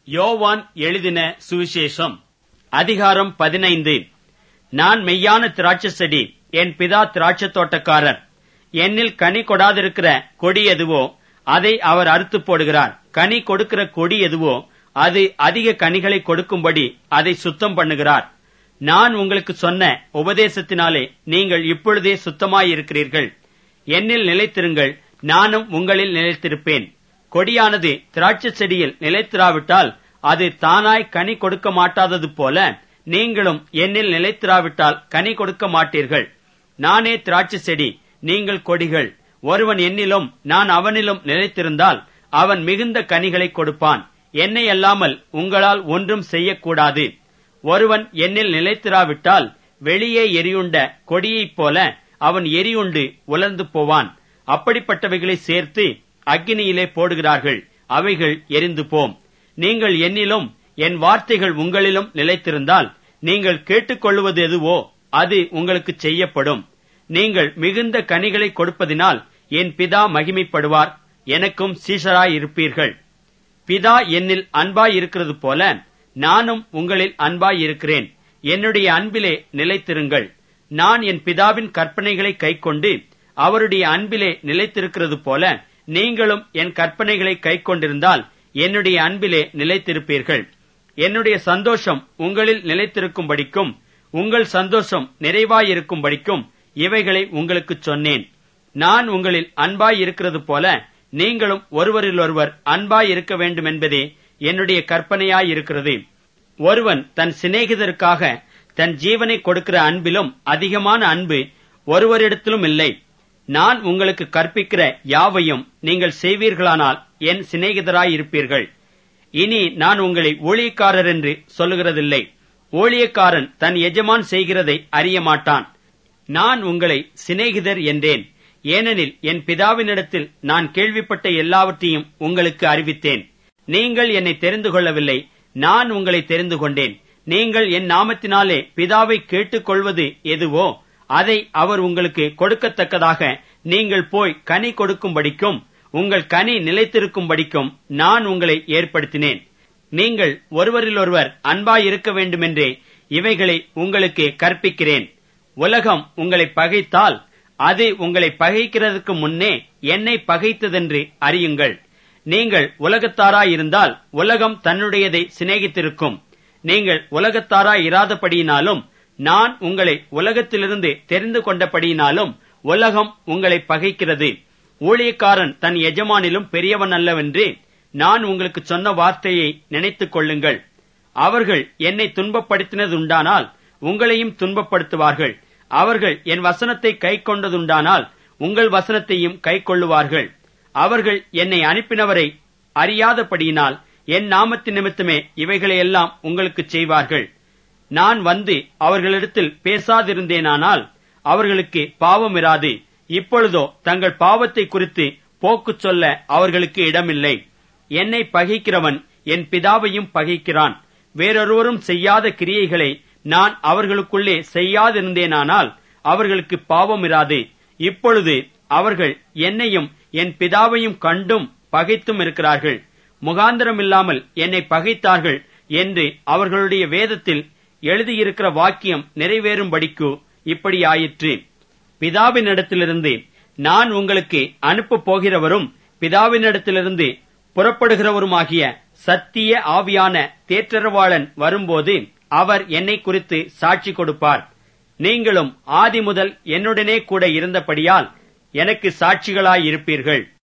யோவான் எழுதின சுவிசேஷம் அதிகாரம் 15. நான் மெய்யான திராட்சை செடி, என் பிதா திராட்சை தோட்டக்காரர். என்னில் கனி கொடாதிருக்கிற கொடி எதுவோ அதை அவர் அறுத்து போடுகிறார். கனி கொடுக்கிற கொடி எதுவோ அது அதிக கனிகளை கொடுக்கும்படி அதை சுத்தம் பண்ணுகிறார். நான் உங்களுக்கு சொன்ன உபதேசத்தினாலே நீங்கள் இப்பொழுதே சுத்தமாயிருக்கிறீர்கள். என்னில் நிலைத்திருங்கள், நானும் உங்களில் நிலைத்திருப்பேன். கொடியானது திராட்சை செடியில் நிலைத்திராவிட்டால் அது தானாய் கனி கொடுக்க மாட்டாதது போல நீங்களும் என்னில் நிலைத்திராவிட்டால் கனி கொடுக்க மாட்டீர்கள். நானே திராட்சை செடி, நீங்கள் கொடிகள். ஒருவன் என்னிலும் நான் அவனிலும் நிலைத்திருந்தால் அவன் மிகுந்த கனிகளை கொடுப்பான். என்னை அல்லாமல் உங்களால் ஒன்றும் செய்யக்கூடாது. ஒருவன் என்னில் நிலைத்திராவிட்டால் வெளியே எரியுண்ட கொடியைப் போல அவன் எரியுண்டு உலர்ந்து போவான். அப்படிப்பட்டவைகளை சேர்த்து அக்கினியிலே போடுகிறார்கள், அவைகள் எரிந்து போம். நீங்கள் என்னிலும் என் வார்த்தைகள் உங்களிலும் நிலைத்திருந்தால் நீங்கள் கேட்டுக்கொள்வது எதுவோ அது உங்களுக்கு செய்யப்படும். நீங்கள் மிகுந்த கனிகளை கொடுப்பதினால் என் பிதா மகிமைப்படுவார், எனக்கும் சீஷராயிருப்பீர்கள். பிதா என்னில் அன்பாயிருக்கிறது போல நானும் உங்களில் அன்பாயிருக்கிறேன். என்னுடைய அன்பிலே நிலைத்திருங்கள். நான் என் பிதாவின் கற்பனைகளை கைக்கொண்டு அவருடைய அன்பிலே நிலைத்திருக்கிறது போல நீங்களும் என் கற்பனைகளை கைக்கொண்டிருந்தால் என்னுடைய அன்பிலே நிலைத்திருப்பீர்கள். என்னுடைய சந்தோஷம் உங்களில் நிலைத்திருக்கும்படிக்கும் உங்கள் சந்தோஷம் நிறைவாயிருக்கும்படிக்கும் இவைகளை உங்களுக்கு சொன்னேன். நான் உங்களில் அன்பாயிருக்கிறது போல நீங்களும் ஒருவரிலொருவர் அன்பாயிருக்க வேண்டும் என்பதே என்னுடைய கற்பனையாயிருக்கிறது. ஒருவன் தன் சிநேகிதருக்காக தன் ஜீவனை கொடுக்கிற அன்பிலும் அதிகமான அன்பு ஒருவரிடத்திலும் இல்லை. நான் உங்களுக்கு கற்பிக்கிற யாவையும் நீங்கள் செய்வீர்களானால் என் சிநேகிதராயிருப்பீர்கள். இனி நான் உங்களை ஊழியக்காரர் என்று சொல்லுகிறதில்லை. ஊழியக்காரன் தன் எஜமான் செய்கிறதை அறிய மாட்டான். நான் உங்களை சிநேகிதர் என்றேன், ஏனெனில் என் பிதாவினிடத்தில் நான் கேள்விப்பட்ட எல்லாவற்றையும் உங்களுக்கு அறிவித்தேன். நீங்கள் என்னை தெரிந்து கொள்ளவில்லை, நான் உங்களை தெரிந்து கொண்டேன். நீங்கள் என் நாமத்தினாலே பிதாவை கேட்டுக்கொள்வது எதுவோ அதை அவர் உங்களுக்கு கொடுக்கத்தக்கதாக நீங்கள் போய் கனி கொடுக்கும்படிக்கும் உங்கள் கனி நிலைத்திருக்கும்படிக்கும் நான் உங்களை ஏற்படுத்தினேன். நீங்கள் ஒருவரிலொருவர் அன்பாயிருக்க வேண்டுமென்றே இவைகளை உங்களுக்கு கற்பிக்கிறேன். உலகம் உங்களை பகைத்தால் அது உங்களை பகைக்கிறதற்கு முன்னே என்னை பகைத்ததென்று அறியுங்கள். நீங்கள் உலகத்தாராயிருந்தால் உலகம் தன்னுடையதை சிநேகித்திருக்கும். நீங்கள் உலகத்தாராயிராதபடியினாலும் நான் உங்களை உலகத்திலிருந்து தெரிந்து கொண்டபடியினாலும் உலகம் உங்களை பகைக்கிறது. ஊழியக்காரன் தன் எஜமானிலும் பெரியவன் அல்லவென்று நான் உங்களுக்கு சொன்ன வார்த்தையை நினைத்துக் கொள்ளுங்கள். அவர்கள் என்னை துன்பப்படுத்தினதுண்டானால் உங்களையும் துன்பப்படுத்துவார்கள். அவர்கள் என் வசனத்தை கைக்கொண்டதுண்டானால் உங்கள் வசனத்தையும் கைக்கொள்ளுவார்கள். அவர்கள் என்னை அனுப்பினவரை அறியாதபடியினால் என் நாமத்தின் நிமித்தமே இவைகளையெல்லாம் உங்களுக்கு செய்வார்கள். நான் வந்து அவர்களிடத்தில் பேசாதிருந்தேனானால் அவர்களுக்கு பாவம் இராது. இப்பொழுதோ தங்கள் பாவத்தை குறித்து போக்கு சொல்ல அவர்களுக்கு இடமில்லை. என்னை பகைக்கிறவன் என் பிதாவையும் பகைக்கிறான். வேறொருவரும் செய்யாத கிரியைகளை நான் அவர்களுக்குள்ளே செய்யாதிருந்தேனானால் அவர்களுக்கு பாவம் இராது. இப்பொழுது அவர்கள் என்னையும் என் பிதாவையும் கண்டும் பகைத்தும் இருக்கிறார்கள். முகாந்திரமில்லாமல் என்னை பகைத்தார்கள் என்று அவர்களுடைய வேதத்தில் எழுதியிருக்கிற வாக்கியம் நிறைவேறும்படிக்கு இப்படி ஆயிற்று. பிதாவினிடத்திலிருந்து நான் உங்களுக்கு அனுப்பப் போகிறவரும் பிதாவினிடத்திலிருந்து புறப்படுகிறவருமாகிய சத்திய ஆவியான தேற்றரவாளன் வரும்போது அவர் என்னை குறித்து சாட்சி கொடுப்பார். நீங்களும் ஆதி முதல் என்னுடனே கூட இருந்தபடியால் எனக்கு சாட்சிகளாயிருப்பீர்கள்.